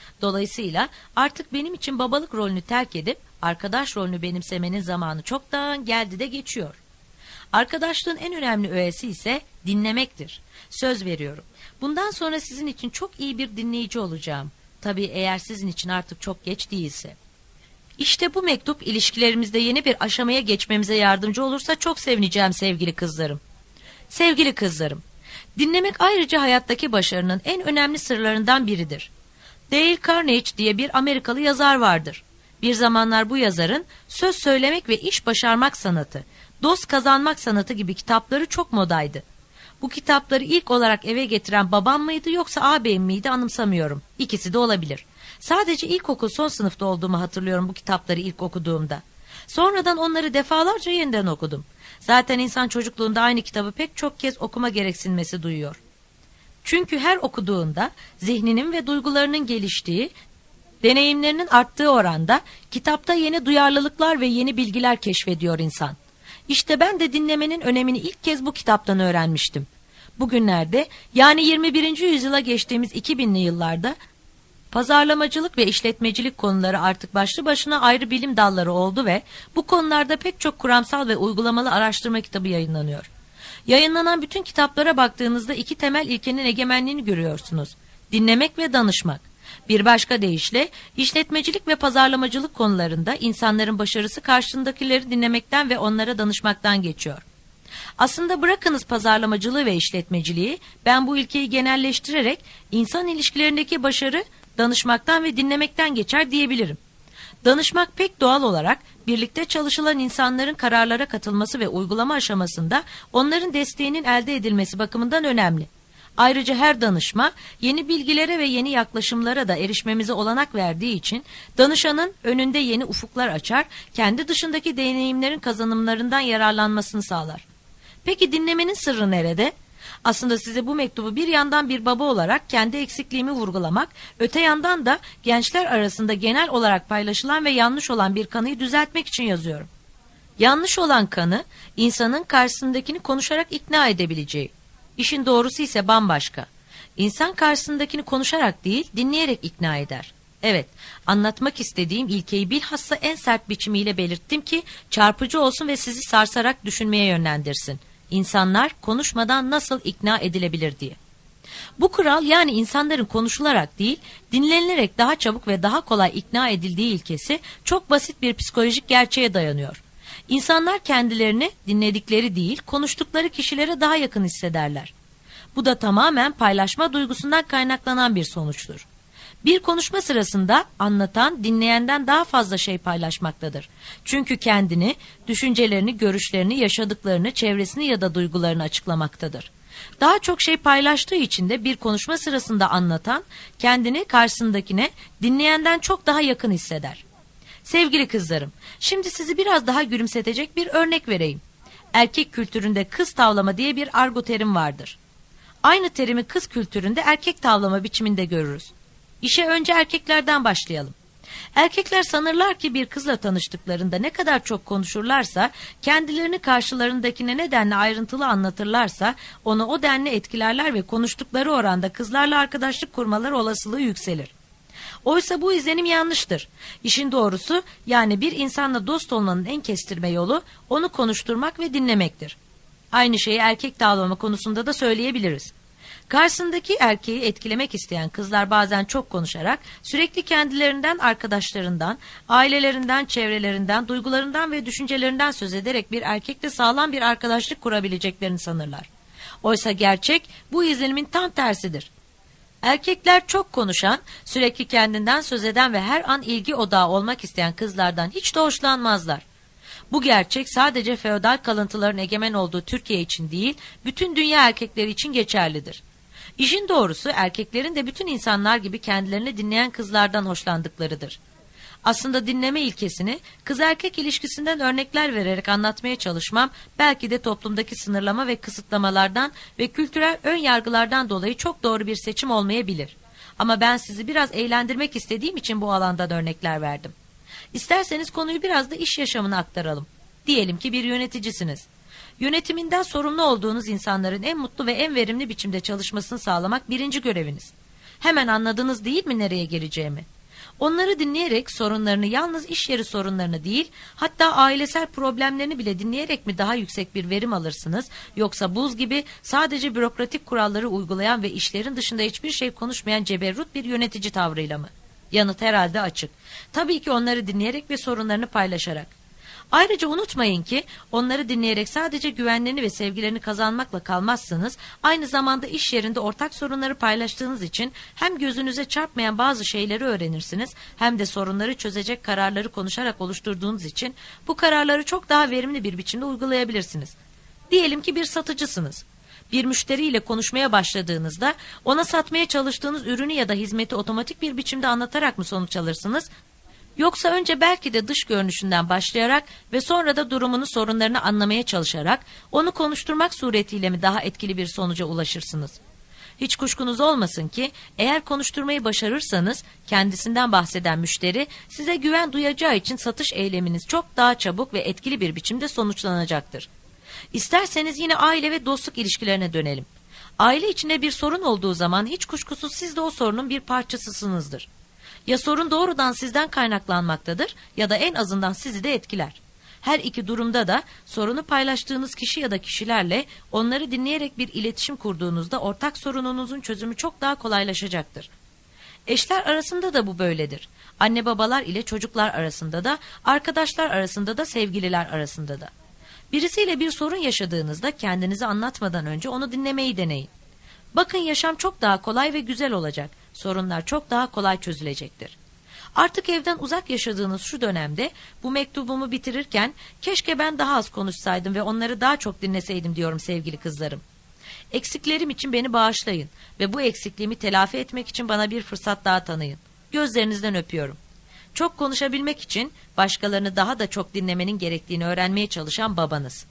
Dolayısıyla artık benim için babalık rolünü terk edip arkadaş rolünü benimsemenin zamanı çoktan geldi de geçiyor. Arkadaşlığın en önemli öğesi ise dinlemektir. Söz veriyorum. Bundan sonra sizin için çok iyi bir dinleyici olacağım. Tabii eğer sizin için artık çok geç değilse. İşte bu mektup ilişkilerimizde yeni bir aşamaya geçmemize yardımcı olursa çok sevineceğim sevgili kızlarım. Sevgili kızlarım, dinlemek ayrıca hayattaki başarının en önemli sırlarından biridir. Dale Carnegie diye bir Amerikalı yazar vardır. Bir zamanlar bu yazarın söz söylemek ve iş başarmak sanatı, dost kazanmak sanatı gibi kitapları çok modaydı. Bu kitapları ilk olarak eve getiren babam mıydı yoksa ağabeyim miydi anımsamıyorum. İkisi de olabilir. Sadece ilkokul son sınıfta olduğumu hatırlıyorum bu kitapları ilk okuduğumda. Sonradan onları defalarca yeniden okudum. Zaten insan çocukluğunda aynı kitabı pek çok kez okuma gereksinmesi duyuyor. Çünkü her okuduğunda zihninin ve duygularının geliştiği, deneyimlerinin arttığı oranda kitapta yeni duyarlılıklar ve yeni bilgiler keşfediyor insan. İşte ben de dinlemenin önemini ilk kez bu kitaptan öğrenmiştim. Bugünlerde yani yirmi birinci yüzyıla geçtiğimiz iki binli yıllarda pazarlamacılık ve işletmecilik konuları artık başlı başına ayrı bilim dalları oldu ve bu konularda pek çok kuramsal ve uygulamalı araştırma kitabı yayınlanıyor. Yayınlanan bütün kitaplara baktığınızda iki temel ilkenin egemenliğini görüyorsunuz. Dinlemek ve danışmak. Bir başka deyişle işletmecilik ve pazarlamacılık konularında insanların başarısı karşındakileri dinlemekten ve onlara danışmaktan geçiyor. Aslında bırakınız pazarlamacılığı ve işletmeciliği, ben bu ilkeyi genelleştirerek insan ilişkilerindeki başarı danışmaktan ve dinlemekten geçer diyebilirim. Danışmak pek doğal olarak birlikte çalışılan insanların kararlara katılması ve uygulama aşamasında onların desteğinin elde edilmesi bakımından önemli. Ayrıca her danışma yeni bilgilere ve yeni yaklaşımlara da erişmemize olanak verdiği için danışanın önünde yeni ufuklar açar, kendi dışındaki deneyimlerin kazanımlarından yararlanmasını sağlar. Peki dinlemenin sırrı nerede? Aslında size bu mektubu bir yandan bir baba olarak kendi eksikliğimi vurgulamak, öte yandan da gençler arasında genel olarak paylaşılan ve yanlış olan bir kanıyı düzeltmek için yazıyorum. Yanlış olan kanı, insanın karşısındakini konuşarak ikna edebileceği. İşin doğrusu ise bambaşka. İnsan karşısındakini konuşarak değil, dinleyerek ikna eder. Evet, anlatmak istediğim ilkeyi bilhassa en sert biçimiyle belirttim ki çarpıcı olsun ve sizi sarsarak düşünmeye yönlendirsin. İnsanlar konuşmadan nasıl ikna edilebilir diye. Bu kural yani insanların konuşularak değil, dinlenilerek daha çabuk ve daha kolay ikna edildiği ilkesi çok basit bir psikolojik gerçeğe dayanıyor. İnsanlar kendilerini dinledikleri değil, konuştukları kişilere daha yakın hissederler. Bu da tamamen paylaşma duygusundan kaynaklanan bir sonuçtur. Bir konuşma sırasında anlatan dinleyenden daha fazla şey paylaşmaktadır. Çünkü kendini, düşüncelerini, görüşlerini, yaşadıklarını, çevresini ya da duygularını açıklamaktadır. Daha çok şey paylaştığı için de bir konuşma sırasında anlatan kendini karşısındakine dinleyenden çok daha yakın hisseder. Sevgili kızlarım, şimdi sizi biraz daha gülümsetecek bir örnek vereyim. Erkek kültüründe kız tavlama diye bir argo terim vardır. Aynı terimi kız kültüründe erkek tavlama biçiminde görürüz. İşe önce erkeklerden başlayalım. Erkekler sanırlar ki bir kızla tanıştıklarında ne kadar çok konuşurlarsa, kendilerini karşılarındakine ne denli ayrıntılı anlatırlarsa, onu o denli etkilerler ve konuştukları oranda kızlarla arkadaşlık kurmaları olasılığı yükselir. Oysa bu izlenim yanlıştır. İşin doğrusu yani bir insanla dost olmanın en kestirme yolu onu konuşturmak ve dinlemektir. Aynı şeyi erkek tavlama konusunda da söyleyebiliriz. Karşısındaki erkeği etkilemek isteyen kızlar bazen çok konuşarak sürekli kendilerinden, arkadaşlarından, ailelerinden, çevrelerinden, duygularından ve düşüncelerinden söz ederek bir erkekle sağlam bir arkadaşlık kurabileceklerini sanırlar. Oysa gerçek bu izlenimin tam tersidir. Erkekler çok konuşan, sürekli kendinden söz eden ve her an ilgi odağı olmak isteyen kızlardan hiç de hoşlanmazlar. Bu gerçek sadece feodal kalıntıların egemen olduğu Türkiye için değil, bütün dünya erkekleri için geçerlidir. İşin doğrusu erkeklerin de bütün insanlar gibi kendilerini dinleyen kızlardan hoşlandıklarıdır. Aslında dinleme ilkesini kız erkek ilişkisinden örnekler vererek anlatmaya çalışmam belki de toplumdaki sınırlama ve kısıtlamalardan ve kültürel ön yargılardan dolayı çok doğru bir seçim olmayabilir. Ama ben sizi biraz eğlendirmek istediğim için bu alandan örnekler verdim. İsterseniz konuyu biraz da iş yaşamına aktaralım. Diyelim ki bir yöneticisiniz. Yönetiminden sorumlu olduğunuz insanların en mutlu ve en verimli biçimde çalışmasını sağlamak birinci göreviniz. Hemen anladınız değil mi nereye geleceğimi? Onları dinleyerek sorunlarını yalnız iş yeri sorunlarını değil, hatta ailesel problemlerini bile dinleyerek mi daha yüksek bir verim alırsınız, yoksa buz gibi sadece bürokratik kuralları uygulayan ve işlerin dışında hiçbir şey konuşmayan ceberrut bir yönetici tavrıyla mı? Yanıt herhalde açık. Tabii ki onları dinleyerek ve sorunlarını paylaşarak. Ayrıca unutmayın ki onları dinleyerek sadece güvenlerini ve sevgilerini kazanmakla kalmazsınız, aynı zamanda iş yerinde ortak sorunları paylaştığınız için hem gözünüze çarpmayan bazı şeyleri öğrenirsiniz, hem de sorunları çözecek kararları konuşarak oluşturduğunuz için bu kararları çok daha verimli bir biçimde uygulayabilirsiniz. Diyelim ki bir satıcısınız. Bir müşteriyle konuşmaya başladığınızda ona satmaya çalıştığınız ürünü ya da hizmeti otomatik bir biçimde anlatarak mı sonuç alırsınız? Yoksa önce belki de dış görünüşünden başlayarak ve sonra da durumunu, sorunlarını anlamaya çalışarak onu konuşturmak suretiyle mi daha etkili bir sonuca ulaşırsınız? Hiç kuşkunuz olmasın ki eğer konuşturmayı başarırsanız kendisinden bahseden müşteri size güven duyacağı için satış eyleminiz çok daha çabuk ve etkili bir biçimde sonuçlanacaktır. İsterseniz yine aile ve dostluk ilişkilerine dönelim. Aile içinde bir sorun olduğu zaman hiç kuşkusuz siz de o sorunun bir parçasısınızdır. Ya sorun doğrudan sizden kaynaklanmaktadır ya da en azından sizi de etkiler. Her iki durumda da sorunu paylaştığınız kişi ya da kişilerle onları dinleyerek bir iletişim kurduğunuzda ortak sorununuzun çözümü çok daha kolaylaşacaktır. Eşler arasında da bu böyledir. Anne babalar ile çocuklar arasında da, arkadaşlar arasında da, sevgililer arasında da. Birisiyle bir sorun yaşadığınızda kendinizi anlatmadan önce onu dinlemeyi deneyin. Bakın yaşam çok daha kolay ve güzel olacak. Sorunlar çok daha kolay çözülecektir. Artık evden uzak yaşadığınız şu dönemde bu mektubumu bitirirken keşke ben daha az konuşsaydım ve onları daha çok dinleseydim diyorum sevgili kızlarım. Eksiklerim için beni bağışlayın ve bu eksikliğimi telafi etmek için bana bir fırsat daha tanıyın. Gözlerinizden öpüyorum. Çok konuşabilmek için başkalarını daha da çok dinlemenin gerektiğini öğrenmeye çalışan babanız.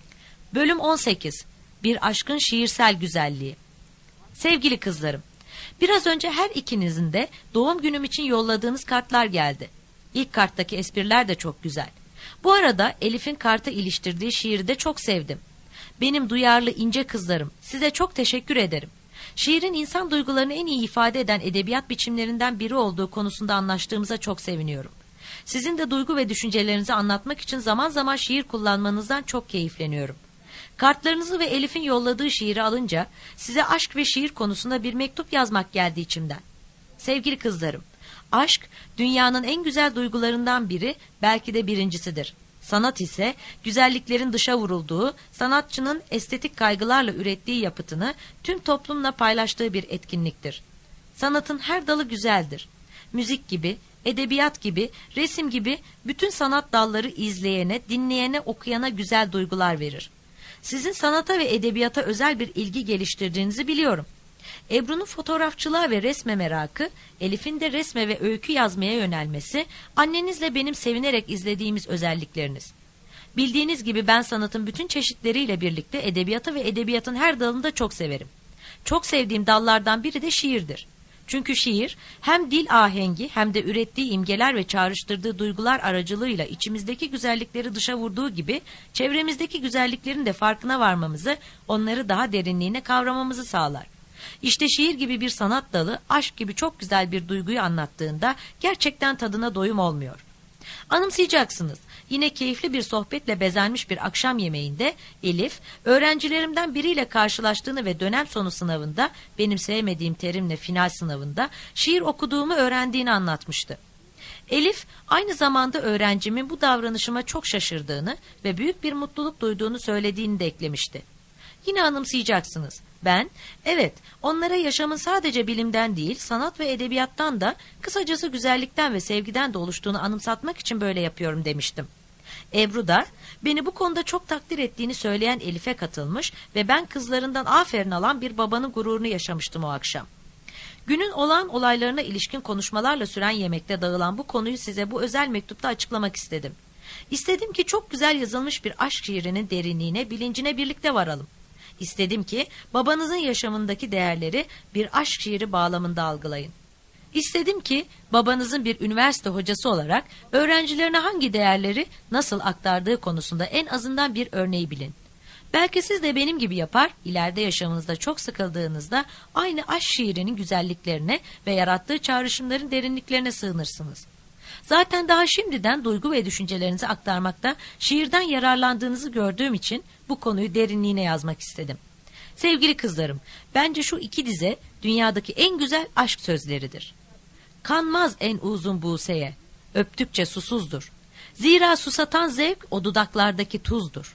Bölüm on sekiz. Bir aşkın şiirsel güzelliği. Sevgili kızlarım, biraz önce her ikinizin de doğum günüm için yolladığınız kartlar geldi. İlk karttaki espriler de çok güzel. Bu arada Elif'in karta iliştirdiği şiiri de çok sevdim. Benim duyarlı ince kızlarım, size çok teşekkür ederim. Şiirin insan duygularını en iyi ifade eden edebiyat biçimlerinden biri olduğu konusunda anlaştığımıza çok seviniyorum. Sizin de duygu ve düşüncelerinizi anlatmak için zaman zaman şiir kullanmanızdan çok keyifleniyorum. Kartlarınızı ve Elif'in yolladığı şiiri alınca size aşk ve şiir konusunda bir mektup yazmak geldi içimden. Sevgili kızlarım, aşk dünyanın en güzel duygularından biri, belki de birincisidir. Sanat ise güzelliklerin dışa vurulduğu, sanatçının estetik kaygılarla ürettiği yapıtını tüm toplumla paylaştığı bir etkinliktir. Sanatın her dalı güzeldir. Müzik gibi, edebiyat gibi, resim gibi bütün sanat dalları izleyene, dinleyene, okuyana güzel duygular verir. Sizin sanata ve edebiyata özel bir ilgi geliştirdiğinizi biliyorum. Ebru'nun fotoğrafçılığa ve resme merakı, Elif'in de resme ve öykü yazmaya yönelmesi, annenizle benim sevinerek izlediğimiz özellikleriniz. Bildiğiniz gibi ben sanatın bütün çeşitleriyle birlikte edebiyatı ve edebiyatın her dalını da çok severim. Çok sevdiğim dallardan biri de şiirdir. Çünkü şiir hem dil ahengi hem de ürettiği imgeler ve çağrıştırdığı duygular aracılığıyla içimizdeki güzellikleri dışa vurduğu gibi çevremizdeki güzelliklerin de farkına varmamızı, onları daha derinliğine kavramamızı sağlar. İşte şiir gibi bir sanat dalı aşk gibi çok güzel bir duyguyu anlattığında gerçekten tadına doyum olmuyor. Anımsayacaksınız. Yine keyifli bir sohbetle bezenmiş bir akşam yemeğinde Elif, öğrencilerimden biriyle karşılaştığını ve dönem sonu sınavında, benim sevmediğim terimle final sınavında, şiir okuduğumu öğrendiğini anlatmıştı. Elif, aynı zamanda öğrencimin bu davranışıma çok şaşırdığını ve büyük bir mutluluk duyduğunu söylediğini de eklemişti. Yine anımsayacaksınız. Ben, evet, onlara yaşamın sadece bilimden değil, sanat ve edebiyattan da, kısacası güzellikten ve sevgiden de oluştuğunu anımsatmak için böyle yapıyorum demiştim. Ebru da, beni bu konuda çok takdir ettiğini söyleyen Elif'e katılmış ve ben kızlarından aferin alan bir babanın gururunu yaşamıştım o akşam. Günün olağan olaylarına ilişkin konuşmalarla süren yemekte dağılan bu konuyu size bu özel mektupta açıklamak istedim. İstedim ki çok güzel yazılmış bir aşk şiirinin derinliğine, bilincine birlikte varalım. İstedim ki babanızın yaşamındaki değerleri bir aşk şiiri bağlamında algılayın. İstedim ki babanızın bir üniversite hocası olarak öğrencilerine hangi değerleri nasıl aktardığı konusunda en azından bir örneği bilin. Belki siz de benim gibi yapar, ileride yaşamınızda çok sıkıldığınızda aynı aşk şiirinin güzelliklerine ve yarattığı çağrışımların derinliklerine sığınırsınız. Zaten daha şimdiden duygu ve düşüncelerinizi aktarmakta şiirden yararlandığınızı gördüğüm için bu konuyu derinliğine yazmak istedim. Sevgili kızlarım, bence şu iki dize dünyadaki en güzel aşk sözleridir. Kanmaz en uzun buğseye, öptükçe susuzdur. Zira susatan zevk o dudaklardaki tuzdur.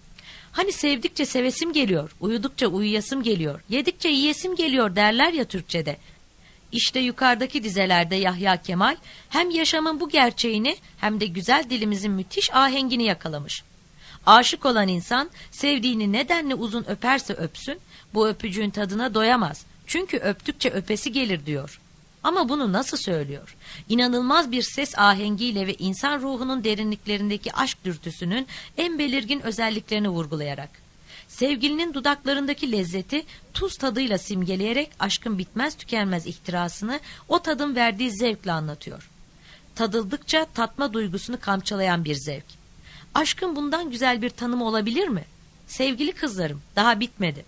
Hani sevdikçe sevesim geliyor, uyudukça uyuyasım geliyor, yedikçe yiyesim geliyor derler ya Türkçe'de. İşte yukarıdaki dizelerde Yahya Kemal hem yaşamın bu gerçeğini hem de güzel dilimizin müthiş ahengini yakalamış. Aşık olan insan sevdiğini nedenle uzun öperse öpsün, bu öpücüğün tadına doyamaz. Çünkü öptükçe öpesi gelir diyor. Ama bunu nasıl söylüyor? İnanılmaz bir ses ahengiyle ve insan ruhunun derinliklerindeki aşk dürtüsünün en belirgin özelliklerini vurgulayarak. Sevgilinin dudaklarındaki lezzeti tuz tadıyla simgeleyerek aşkın bitmez tükenmez ihtirasını o tadın verdiği zevkle anlatıyor. Tadıldıkça tatma duygusunu kamçılayan bir zevk. Aşkın bundan güzel bir tanımı olabilir mi? Sevgili kızlarım, daha bitmedi.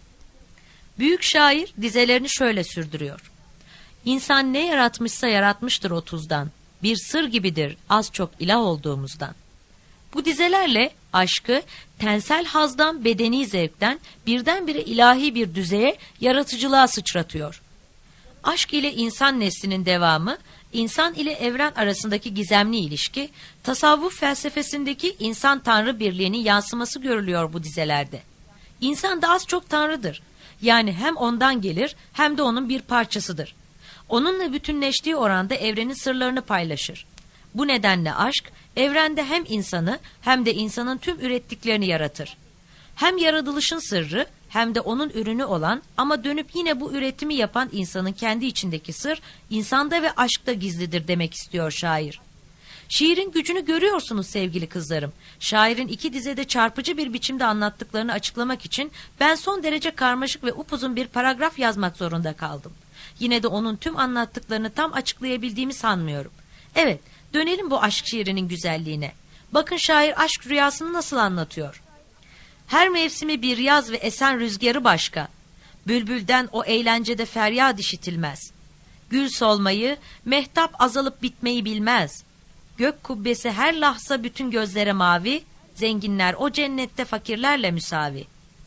Büyük şair dizelerini şöyle sürdürüyor. İnsan ne yaratmışsa yaratmıştır o tuzdan. Bir sır gibidir az çok ilah olduğumuzdan. Bu dizelerle aşkı tensel hazdan, bedeni zevkten birdenbire ilahi bir düzeye, yaratıcılığa sıçratıyor. Aşk ile insan neslinin devamı, insan ile evren arasındaki gizemli ilişki, tasavvuf felsefesindeki insan-tanrı birliğinin yansıması görülüyor bu dizelerde. İnsan da az çok tanrıdır. Yani hem ondan gelir hem de onun bir parçasıdır. Onunla bütünleştiği oranda evrenin sırlarını paylaşır. Bu nedenle aşk, evrende hem insanı hem de insanın tüm ürettiklerini yaratır. Hem yaratılışın sırrı hem de onun ürünü olan ama dönüp yine bu üretimi yapan insanın kendi içindeki sır, insanda ve aşkta gizlidir demek istiyor şair. Şiirin gücünü görüyorsunuz sevgili kızlarım. Şairin iki dizede çarpıcı bir biçimde anlattıklarını açıklamak için ben son derece karmaşık ve upuzun bir paragraf yazmak zorunda kaldım. Yine de onun tüm anlattıklarını tam açıklayabildiğimi sanmıyorum. Evet, dönelim bu aşk şiirinin güzelliğine. Bakın şair aşk rüyasını nasıl anlatıyor. Her mevsimi bir yaz ve esen rüzgarı başka. Bülbülden o eğlencede feryat işitilmez. Gül solmayı, mehtap azalıp bitmeyi bilmez. Gök kubbesi her lahza bütün gözlere mavi, zenginler o cennette fakirlerle müsavi.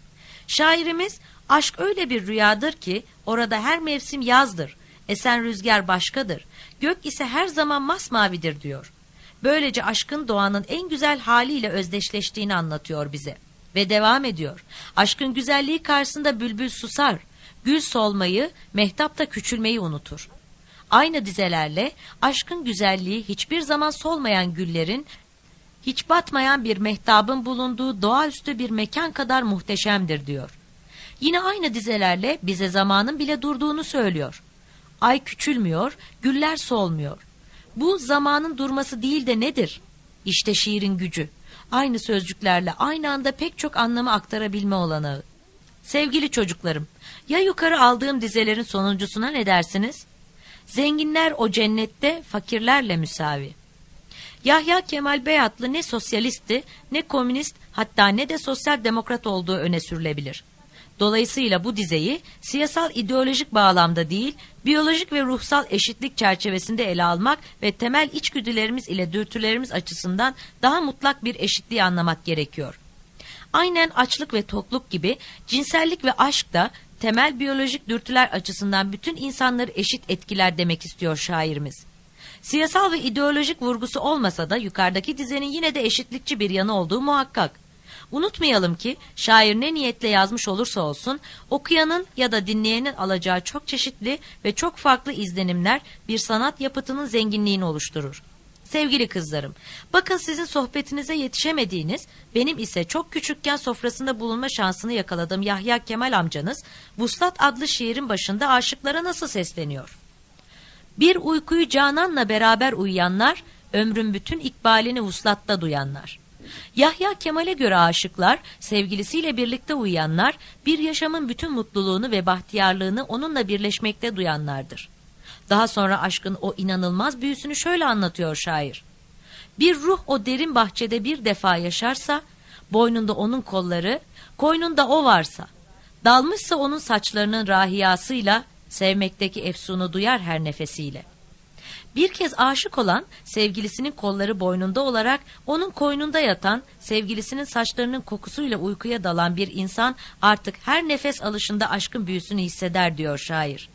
Şairimiz, aşk öyle bir rüyadır ki orada her mevsim yazdır, esen rüzgar başkadır, gök ise her zaman masmavidir diyor. Böylece aşkın doğanın en güzel haliyle özdeşleştiğini anlatıyor bize. Ve devam ediyor. Aşkın güzelliği karşısında bülbül susar, gül solmayı, mehtap da küçülmeyi unutur. Aynı dizelerle aşkın güzelliği hiçbir zaman solmayan güllerin, hiç batmayan bir mehtabın bulunduğu doğaüstü bir mekan kadar muhteşemdir diyor. Yine aynı dizelerle bize zamanın bile durduğunu söylüyor. Ay küçülmüyor, güller solmuyor. Bu zamanın durması değil de nedir? İşte şiirin gücü. Aynı sözcüklerle aynı anda pek çok anlamı aktarabilme olanağı. Sevgili çocuklarım, ya yukarı aldığım dizelerin sonuncusuna ne dersiniz? Zenginler o cennette fakirlerle müsavi. Yahya Kemal Beyatlı ne sosyalistti, ne komünist, hatta ne de sosyal demokrat olduğu öne sürülebilir. Dolayısıyla bu dizeyi siyasal ideolojik bağlamda değil, biyolojik ve ruhsal eşitlik çerçevesinde ele almak ve temel içgüdülerimiz ile dürtülerimiz açısından daha mutlak bir eşitliği anlamak gerekiyor. Aynen açlık ve tokluk gibi cinsellik ve aşk da temel biyolojik dürtüler açısından bütün insanları eşit etkiler demek istiyor şairimiz. Siyasal ve ideolojik vurgusu olmasa da yukarıdaki dizenin yine de eşitlikçi bir yanı olduğu muhakkak. Unutmayalım ki şair ne niyetle yazmış olursa olsun okuyanın ya da dinleyenin alacağı çok çeşitli ve çok farklı izlenimler bir sanat yapıtının zenginliğini oluşturur. Sevgili kızlarım, bakın sizin sohbetinize yetişemediğiniz, benim ise çok küçükken sofrasında bulunma şansını yakaladığım Yahya Kemal amcanız, Vuslat adlı şiirin başında aşıklara nasıl sesleniyor? Bir uykuyu cananla beraber uyuyanlar, ömrün bütün ikbalini vuslatta duyanlar. Yahya Kemal'e göre aşıklar, sevgilisiyle birlikte uyuyanlar, bir yaşamın bütün mutluluğunu ve bahtiyarlığını onunla birleşmekte duyanlardır. Daha sonra aşkın o inanılmaz büyüsünü şöyle anlatıyor şair. Bir ruh o derin bahçede bir defa yaşarsa, boynunda onun kolları, koynunda o varsa, dalmışsa onun saçlarının rahiyasıyla, sevmekteki efsunu duyar her nefesiyle. Bir kez aşık olan, sevgilisinin kolları boynunda olarak onun koynunda yatan, sevgilisinin saçlarının kokusuyla uykuya dalan bir insan artık her nefes alışında aşkın büyüsünü hisseder diyor şair.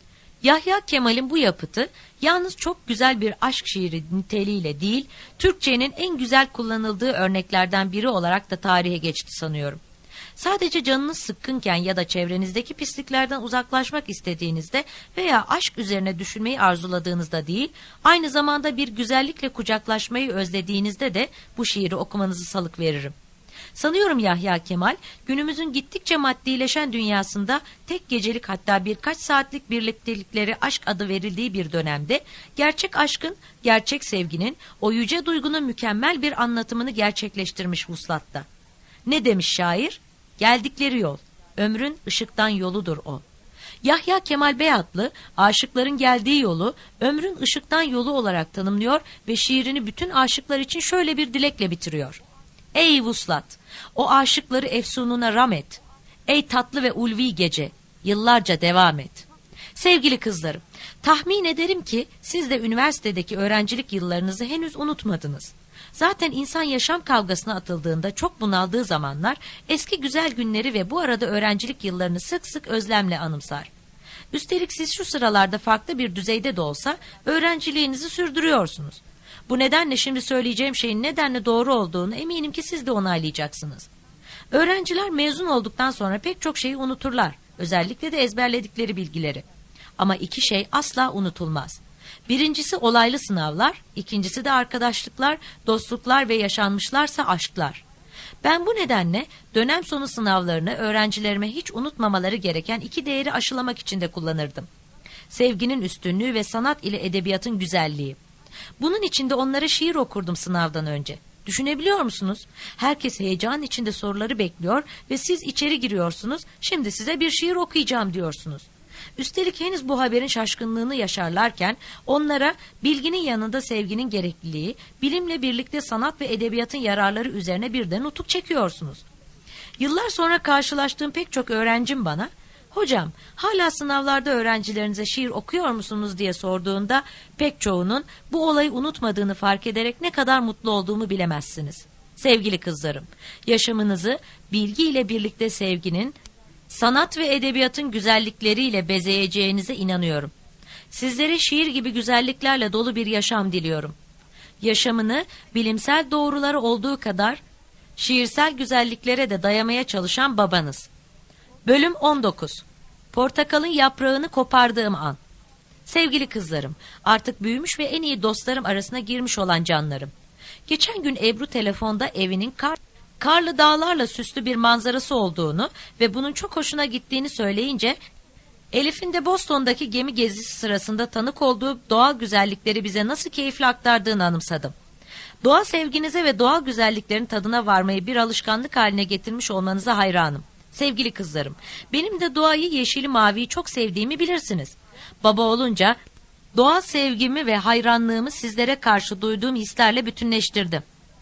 Yahya Kemal'in bu yapıtı yalnız çok güzel bir aşk şiiri niteliğiyle değil, Türkçenin en güzel kullanıldığı örneklerden biri olarak da tarihe geçti sanıyorum. Sadece canınız sıkkınken ya da çevrenizdeki pisliklerden uzaklaşmak istediğinizde veya aşk üzerine düşünmeyi arzuladığınızda değil, aynı zamanda bir güzellikle kucaklaşmayı özlediğinizde de bu şiiri okumanızı salık veririm. Sanıyorum Yahya Kemal, günümüzün gittikçe maddileşen dünyasında tek gecelik hatta birkaç saatlik birliktelikleri aşk adı verildiği bir dönemde, gerçek aşkın, gerçek sevginin, o yüce duygunun mükemmel bir anlatımını gerçekleştirmiş vuslatta. Ne demiş şair? Geldikleri yol, ömrün ışıktan yoludur o. Yahya Kemal Beyatlı, aşıkların geldiği yolu, ömrün ışıktan yolu olarak tanımlıyor ve şiirini bütün aşıklar için şöyle bir dilekle bitiriyor. Ey vuslat, o aşıkları efsununa ram et. Ey tatlı ve ulvi gece, yıllarca devam et. Sevgili kızlarım, tahmin ederim ki siz de üniversitedeki öğrencilik yıllarınızı henüz unutmadınız. Zaten insan yaşam kavgasına atıldığında çok bunaldığı zamanlar eski güzel günleri ve bu arada öğrencilik yıllarını sık sık özlemle anımsar. Üstelik siz şu sıralarda farklı bir düzeyde de olsa öğrenciliğinizi sürdürüyorsunuz. Bu nedenle şimdi söyleyeceğim şeyin nedenle doğru olduğunu eminim ki siz de onaylayacaksınız. Öğrenciler mezun olduktan sonra pek çok şeyi unuturlar, özellikle de ezberledikleri bilgileri. Ama iki şey asla unutulmaz. Birincisi olaylı sınavlar, ikincisi de arkadaşlıklar, dostluklar ve yaşanmışlarsa aşklar. Ben bu nedenle dönem sonu sınavlarını öğrencilerime hiç unutmamaları gereken iki değeri aşılamak için de kullanırdım. Sevginin üstünlüğü ve sanat ile edebiyatın güzelliği. Bunun için de onlara şiir okurdum sınavdan önce. Düşünebiliyor musunuz? Herkes heyecan içinde soruları bekliyor ve siz içeri giriyorsunuz, şimdi size bir şiir okuyacağım diyorsunuz. Üstelik henüz bu haberin şaşkınlığını yaşarlarken onlara bilginin yanında sevginin gerekliliği, bilimle birlikte sanat ve edebiyatın yararları üzerine birden nutuk çekiyorsunuz. Yıllar sonra karşılaştığım pek çok öğrencim bana, "Hocam, hala sınavlarda öğrencilerinize şiir okuyor musunuz?" diye sorduğunda pek çoğunun bu olayı unutmadığını fark ederek ne kadar mutlu olduğumu bilemezsiniz. Sevgili kızlarım, yaşamınızı bilgiyle birlikte sevginin, sanat ve edebiyatın güzellikleriyle bezeyeceğinize inanıyorum. Sizlere şiir gibi güzelliklerle dolu bir yaşam diliyorum. Yaşamını bilimsel doğruları olduğu kadar şiirsel güzelliklere de dayamaya çalışan babanız. Bölüm on dokuz. Portakalın yaprağını kopardığım an. Sevgili kızlarım, artık büyümüş ve en iyi dostlarım arasına girmiş olan canlarım. Geçen gün Ebru telefonda evinin kar karlı dağlarla süslü bir manzarası olduğunu ve bunun çok hoşuna gittiğini söyleyince, Elif'in de Boston'daki gemi gezisi sırasında tanık olduğu doğal güzellikleri bize nasıl keyifli aktardığını anımsadım. Doğa sevginize ve doğal güzelliklerin tadına varmayı bir alışkanlık haline getirmiş olmanıza hayranım. Sevgili kızlarım, benim de doğayı, yeşili, maviyi çok sevdiğimi bilirsiniz. Baba olunca doğal sevgimi ve hayranlığımı sizlere karşı duyduğum hislerle bütünleştirdim.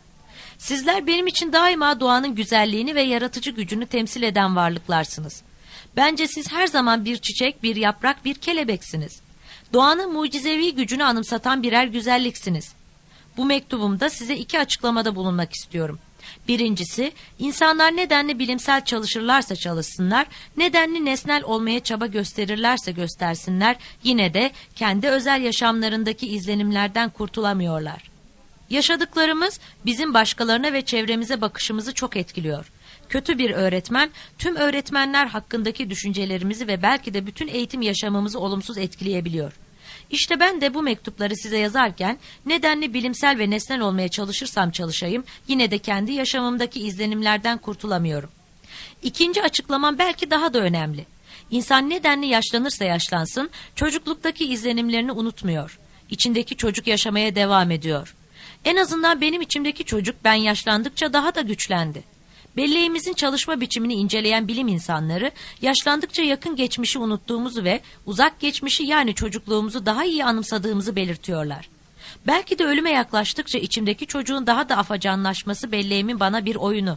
Sizler benim için daima doğanın güzelliğini ve yaratıcı gücünü temsil eden varlıklarsınız. Bence siz her zaman bir çiçek, bir yaprak, bir kelebeksiniz. Doğanın mucizevi gücünü anımsatan birer güzelliksiniz. Bu mektubumda size iki açıklamada bulunmak istiyorum. Birincisi, insanlar nedenli bilimsel çalışırlarsa çalışsınlar, nedenli nesnel olmaya çaba gösterirlerse göstersinler, yine de kendi özel yaşamlarındaki izlenimlerden kurtulamıyorlar. Yaşadıklarımız bizim başkalarına ve çevremize bakışımızı çok etkiliyor. Kötü bir öğretmen, tüm öğretmenler hakkındaki düşüncelerimizi ve belki de bütün eğitim yaşamımızı olumsuz etkileyebiliyor. İşte ben de bu mektupları size yazarken nedenli bilimsel ve nesnel olmaya çalışırsam çalışayım, yine de kendi yaşamımdaki izlenimlerden kurtulamıyorum. İkinci açıklamam belki daha da önemli. İnsan nedenli yaşlanırsa yaşlansın, çocukluktaki izlenimlerini unutmuyor. İçindeki çocuk yaşamaya devam ediyor. En azından benim içimdeki çocuk ben yaşlandıkça daha da güçlendi. Belleğimizin çalışma biçimini inceleyen bilim insanları, yaşlandıkça yakın geçmişi unuttuğumuzu ve uzak geçmişi yani çocukluğumuzu daha iyi anımsadığımızı belirtiyorlar. Belki de ölüme yaklaştıkça içimdeki çocuğun daha da afacanlaşması belleğimin bana bir oyunu.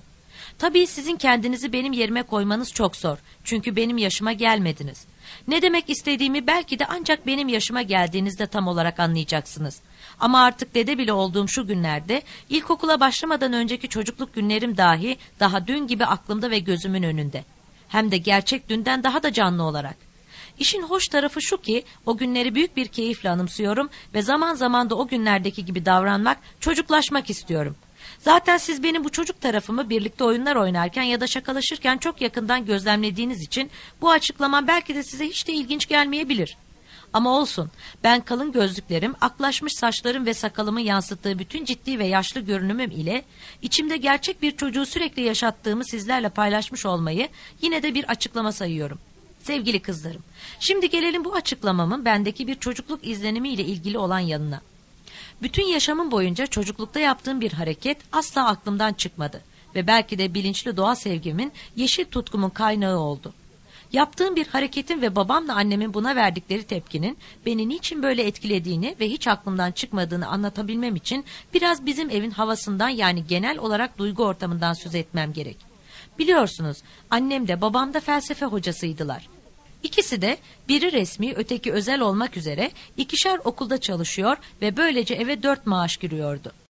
Tabii sizin kendinizi benim yerime koymanız çok zor. Çünkü benim yaşıma gelmediniz. Ne demek istediğimi belki de ancak benim yaşıma geldiğinizde tam olarak anlayacaksınız. Ama artık dede bile olduğum şu günlerde, ilkokula başlamadan önceki çocukluk günlerim dahi daha dün gibi aklımda ve gözümün önünde. Hem de gerçek dünden daha da canlı olarak. İşin hoş tarafı şu ki, o günleri büyük bir keyifle anımsıyorum ve zaman zaman da o günlerdeki gibi davranmak, çocuklaşmak istiyorum. Zaten siz benim bu çocuk tarafımı birlikte oyunlar oynarken ya da şakalaşırken çok yakından gözlemlediğiniz için bu açıklamam belki de size hiç de ilginç gelmeyebilir. Ama olsun, ben kalın gözlüklerim, aklaşmış saçlarım ve sakalımın yansıttığı bütün ciddi ve yaşlı görünümüm ile içimde gerçek bir çocuğu sürekli yaşattığımı sizlerle paylaşmış olmayı yine de bir açıklama sayıyorum. Sevgili kızlarım, şimdi gelelim bu açıklamamın bendeki bir çocukluk izlenimi ile ilgili olan yanına. Bütün yaşamım boyunca çocuklukta yaptığım bir hareket asla aklımdan çıkmadı ve belki de bilinçli doğa sevgimin, yeşil tutkumun kaynağı oldu. Yaptığım bir hareketin ve babamla annemin buna verdikleri tepkinin beni niçin böyle etkilediğini ve hiç aklımdan çıkmadığını anlatabilmem için biraz bizim evin havasından, yani genel olarak duygu ortamından söz etmem gerek. Biliyorsunuz, annem de babam da felsefe hocasıydılar. İkisi de biri resmi, öteki özel olmak üzere ikişer okulda çalışıyor ve böylece eve dört maaş giriyordu.